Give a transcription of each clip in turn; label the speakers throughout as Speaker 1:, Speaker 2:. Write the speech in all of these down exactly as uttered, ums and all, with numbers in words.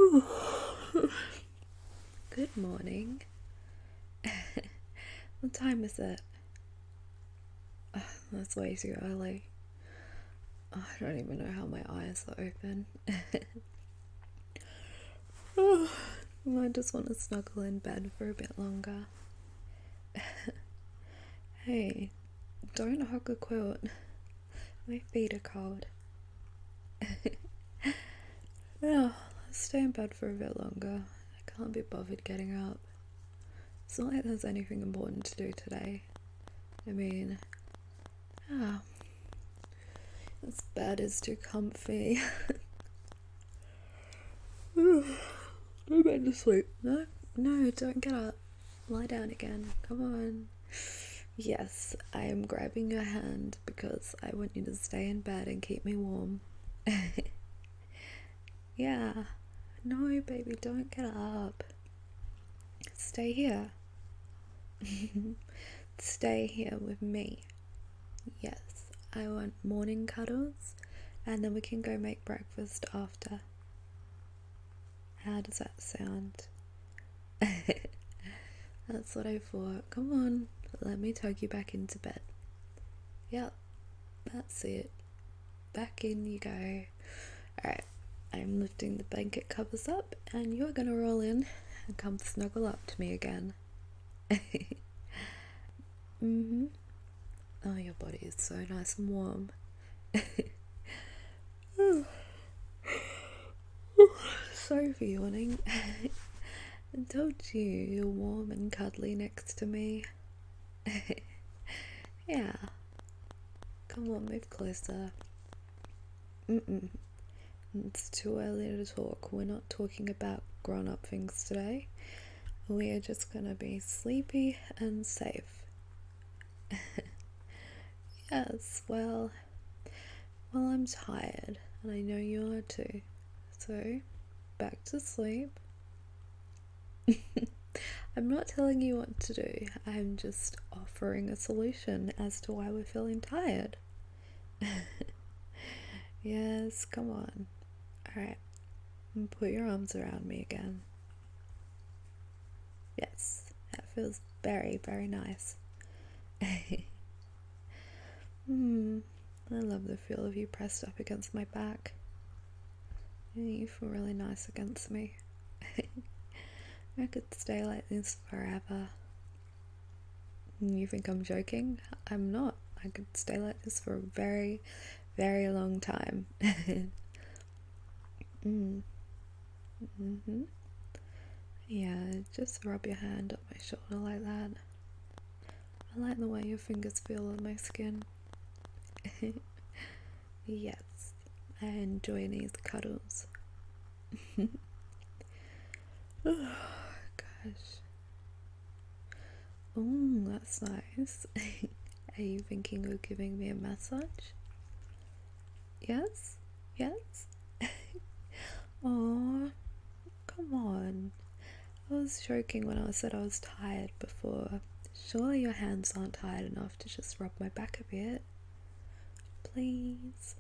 Speaker 1: Good morning. What time is it? Oh, that's way too early. Oh, I don't even know how my eyes are open. Oh, I just want to snuggle in bed for a bit longer. Hey, don't hug a quilt. My feet are cold. Yeah, let's stay in bed for a bit longer. I can't be bothered getting up. It's not like there's anything important to do today. I mean, yeah, this bed is too comfy. I'm going to sleep. No, no, don't get up. Lie down again. Come on. Yes, I am grabbing your hand because I want you to stay in bed and keep me warm. Yeah. No, baby, don't get up. Stay here. Stay here with me. Yes, I want morning cuddles, and then we can go make breakfast after. How does that sound? That's what I thought. Come on, let me tuck you back into bed. Yep, that's it. Back in you go. Alright, I'm lifting the blanket covers up, and you're gonna roll in and come snuggle up to me again. Mm-hmm. Oh, your body is so nice and warm. Sorry for yawning. I told you you're warm and cuddly next to me. Yeah. Come on, move closer. Mm-mm. It's too early to talk. We're not talking about grown-up things today. We are just gonna be sleepy and safe. Yes, well, well, I'm tired, and I know you are too. So, back to sleep. I'm not telling you what to do. I'm just offering a solution as to why we're feeling tired. Yes, come on. Alright, put your arms around me again. Yes, that feels very, very nice. Hmm, I love the feel of you pressed up against my back. You feel really nice against me. I could stay like this forever. You think I'm joking? I'm not. I could stay like this for a very, very long time. mm. Mm-hmm. Yeah, just rub your hand up my shoulder like that. I like the way your fingers feel on my skin. Yes, I enjoy these cuddles. Oh, gosh. Oh, that's nice. Are you thinking of giving me a massage? Yes? Yes? Oh, come on. I was joking when I said I was tired before. Surely your hands aren't tired enough to just rub my back a bit. Please.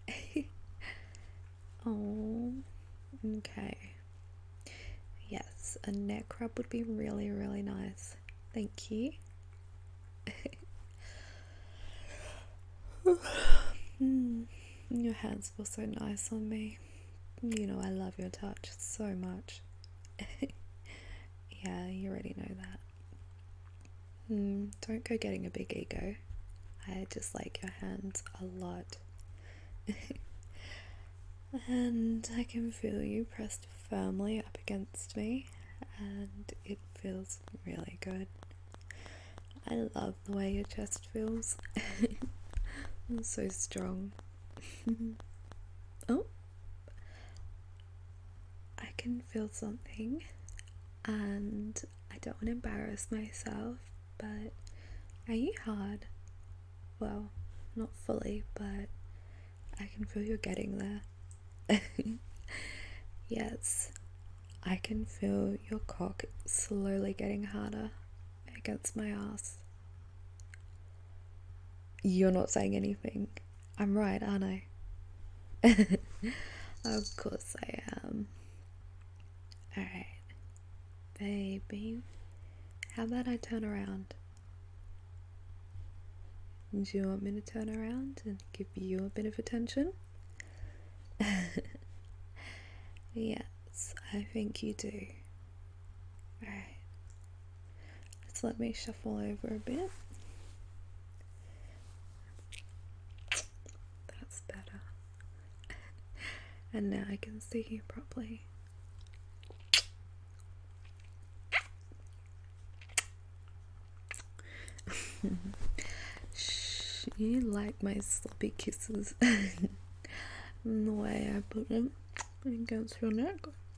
Speaker 1: Oh, okay. Yes, a neck rub would be really, really nice. Thank you. Mm, your hands feel so nice on me. You know I love your touch so much. Yeah, you already know that. Mm, don't go getting a big ego. I just like your hands a lot. And I can feel you pressed firmly up against me, and it feels really good. I love the way your chest feels. It's so strong. Oh, I can feel something, and I don't want to embarrass myself, but are you hard? Well, not fully, but I can feel you're getting there. Yes, I can feel your cock slowly getting harder against my ass. You're not saying anything. I'm right, aren't I? Of course I am. Alright, baby. How about I turn around? Do you want me to turn around and give you a bit of attention? Yes, I think you do. Alright. Let's let me shuffle over a bit. That's better. And now I can see you properly. Shh, you like my sloppy kisses. And the way I put them against your neck.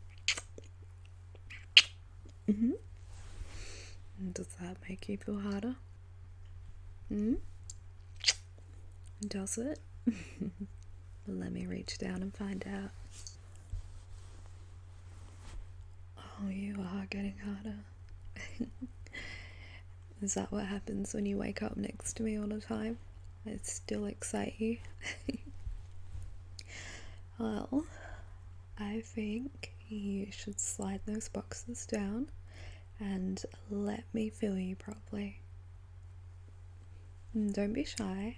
Speaker 1: Mm-hmm. Does that make you feel harder? Hmm? Does it? Well, let me reach down and find out. Oh, you are getting harder. Is that what happens when you wake up next to me all the time? I still excite you? Well, I think you should slide those boxes down and let me feel you properly. Don't be shy.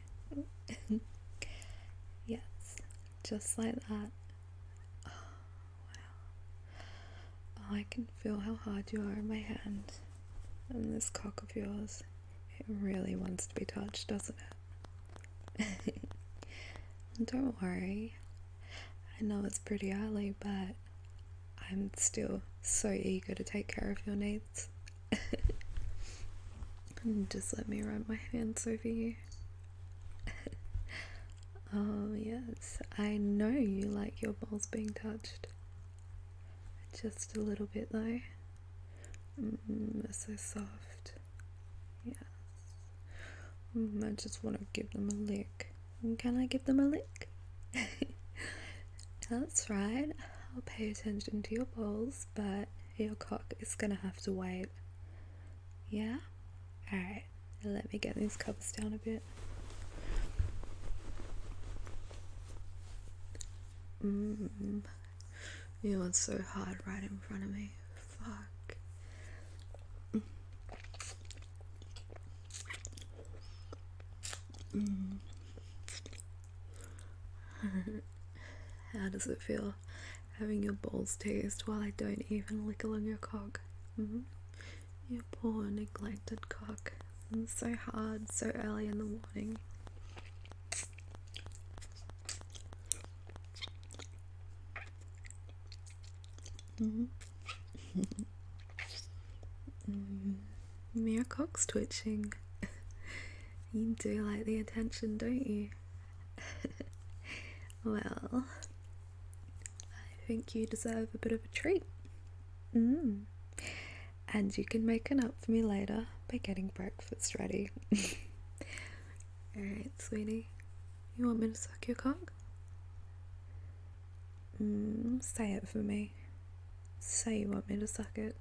Speaker 1: Yes, just like that. Oh, wow. Oh, I can feel how hard you are in my hand. And this cock of yours, it really wants to be touched, doesn't it? Don't worry. I know it's pretty early, but I'm still so eager to take care of your needs. Just let me run my hands over you. Oh yes, I know you like your balls being touched. Just a little bit though. Mm, they're so soft. Yes. Mm, I just want to give them a lick. Can I give them a lick? That's right. I'll pay attention to your balls, but your cock is gonna have to wait. Yeah? Alright, let me get these covers down a bit. Mmm. You are so hard right in front of me. Fuck. Mm. How does it feel having your balls teased while I don't even lick along your cock? Mm-hmm. Your poor neglected cock. It's so hard, so early in the morning. Mm-hmm. mm-hmm. Your cock's twitching. You do like the attention, don't you? Well, I think you deserve a bit of a treat. Mm. And you can make it up for me later by getting breakfast ready. Alright, sweetie. You want me to suck your cock? Mm, say it for me. Say you want me to suck it.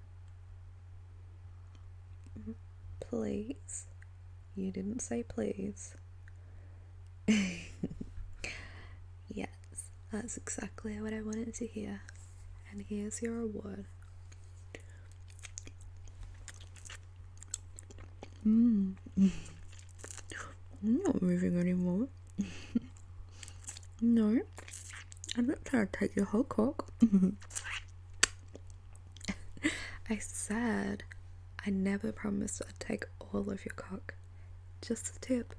Speaker 1: Please. You didn't say please. Yes, that's exactly what I wanted to hear. And here's your reward. Mmm. I'm not moving anymore. No. I'm not trying to take your whole cock. I said I never promised I'd take all of your cock. Just a tip.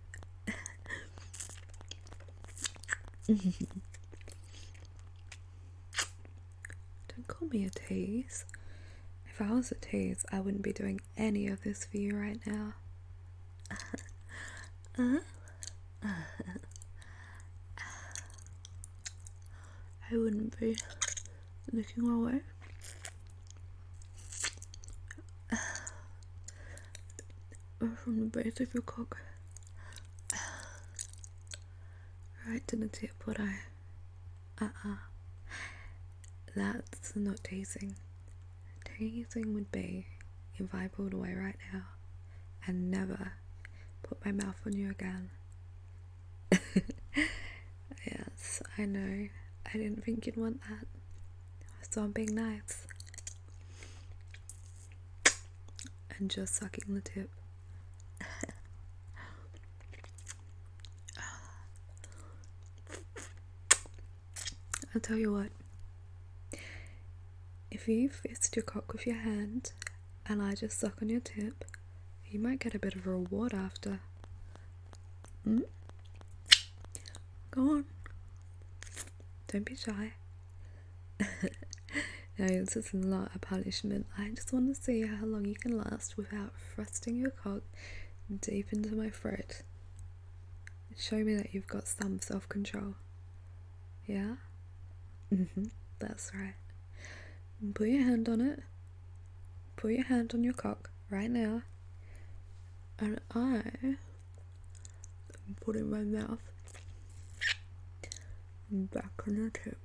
Speaker 1: Don't call me a tease. If I was a tease, I wouldn't be doing any of this for you right now. uh, uh, I wouldn't be looking away. From the base of your cock. Right to the tip, would I? Uh-uh. That's not teasing. Teasing would be if I pulled away right now and never put my mouth on you again. Yes, I know. I didn't think you'd want that. So I'm being nice. and just sucking the tip. I'll tell you what, if you fist your cock with your hand and I just suck on your tip, you might get a bit of a reward after. Mm? Go on. Don't be shy. No, this is not a punishment. I just want to see how long you can last without thrusting your cock deep into my throat. Show me that you've got some self-control. Yeah? Mm-hmm. That's right. Put your hand on it. Put your hand on your cock right now. And I am putting my mouth back on your tip.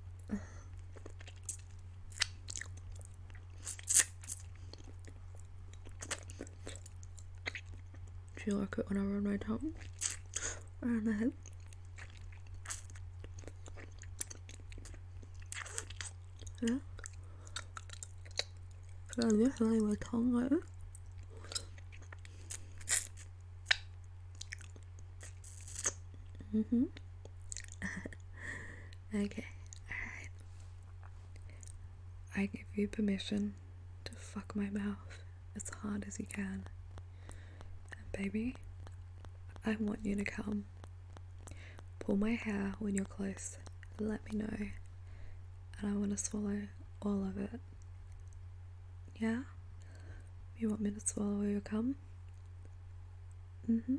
Speaker 1: Do you like it when I run my tongue around the head? Yeah? So I'm just running my tongue like this. Mm-hmm. Okay, alright. I give you permission to fuck my mouth as hard as you can. And baby, I want you to come. Pull my hair when you're close. Let me know. And I want to swallow all of it. Yeah? You want me to swallow your cum? Mm-hmm.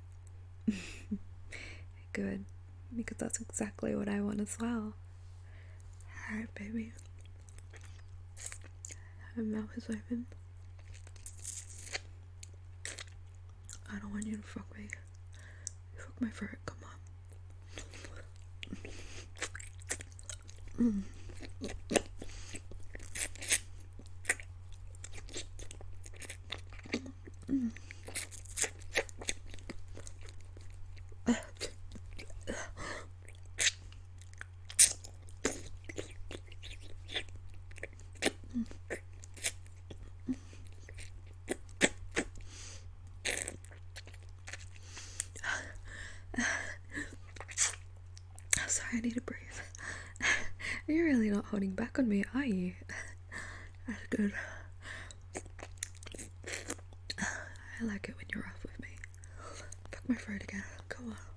Speaker 1: Good. Because that's exactly what I want as well. Alright, baby. My mouth is open. I don't want you to fuck me. Fuck my throat, come on. Mm. Mm. Sorry, I need to breathe. You're really not holding back on me, are you? That's good. I like it when you're rough with me. Fuck my throat again. Come on.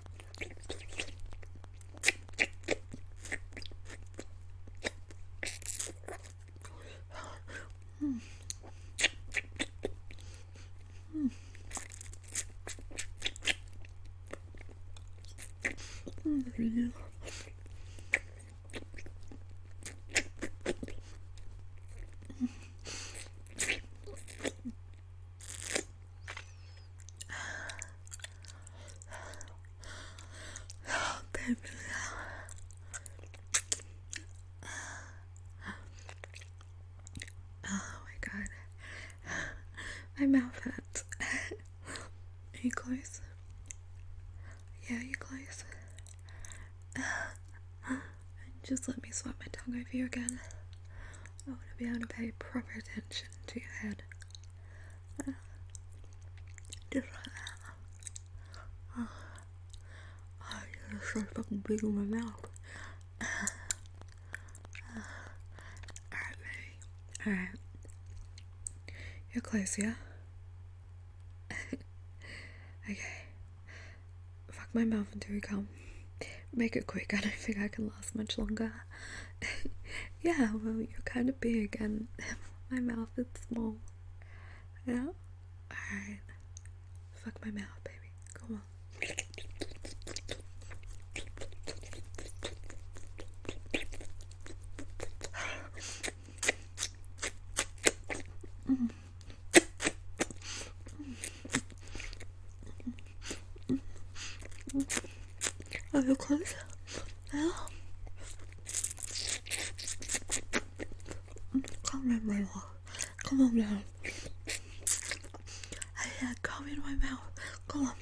Speaker 1: Mm. Mm. Mm. Oh my god. My mouth hurts. Are you close? Yeah, you close. Just let me swipe my tongue over you again. I want to be able to pay proper attention to your head. Just like that. Oh, oh you're so fucking big in my mouth. Alright, baby. Alright. You're close, yeah? Okay. Fuck my mouth until you come. Make it quick, I don't think I can last much longer. Yeah, well, you're kind of big and my mouth is small. Yeah? Alright. Fuck my mouth, baby. Come on. Mm. Are you close? Yeah? Come in my mouth. Come on now. Yeah, come in my mouth. Come on.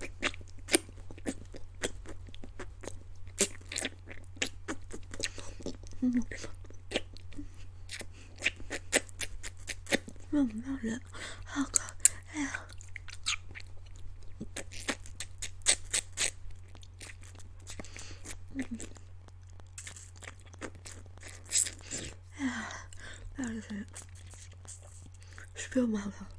Speaker 1: Mm. Mm, not it. Oh god. That is it. Spill my mouth.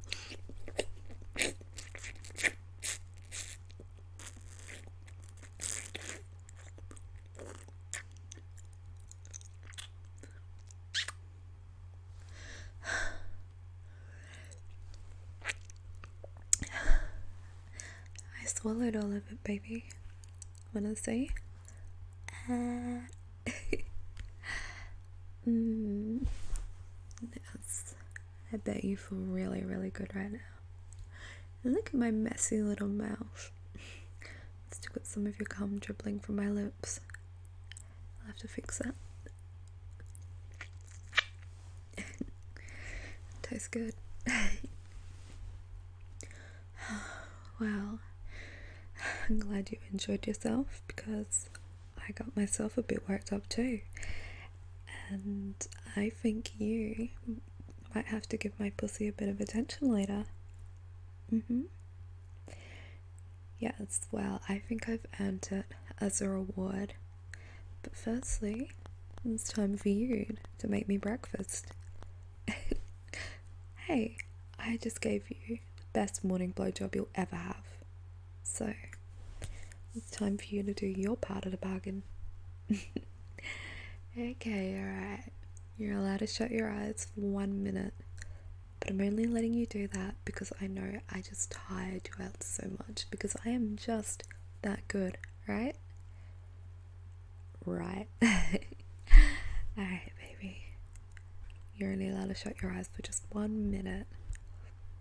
Speaker 1: I swallowed all of it, baby. Wanna see? Uh, mm, yes. I bet you feel really, really good right now. And look at my messy little mouth. Still got some of your gum dribbling from my lips. I'll have to fix that. Tastes good. Well, I'm glad you enjoyed yourself, because I got myself a bit worked up too. And I think you might have to give my pussy a bit of attention later. Mm-hmm. Yes, well, I think I've earned it as a reward. But firstly, it's time for you to make me breakfast. Hey, I just gave you the best morning blowjob you'll ever have. So, it's time for you to do your part of the bargain. Okay, alright. You're allowed to shut your eyes for one minute. But I'm only letting you do that because I know I just tired you out so much. Because I am just that good, right? Right. Alright, baby. You're only allowed to shut your eyes for just one minute.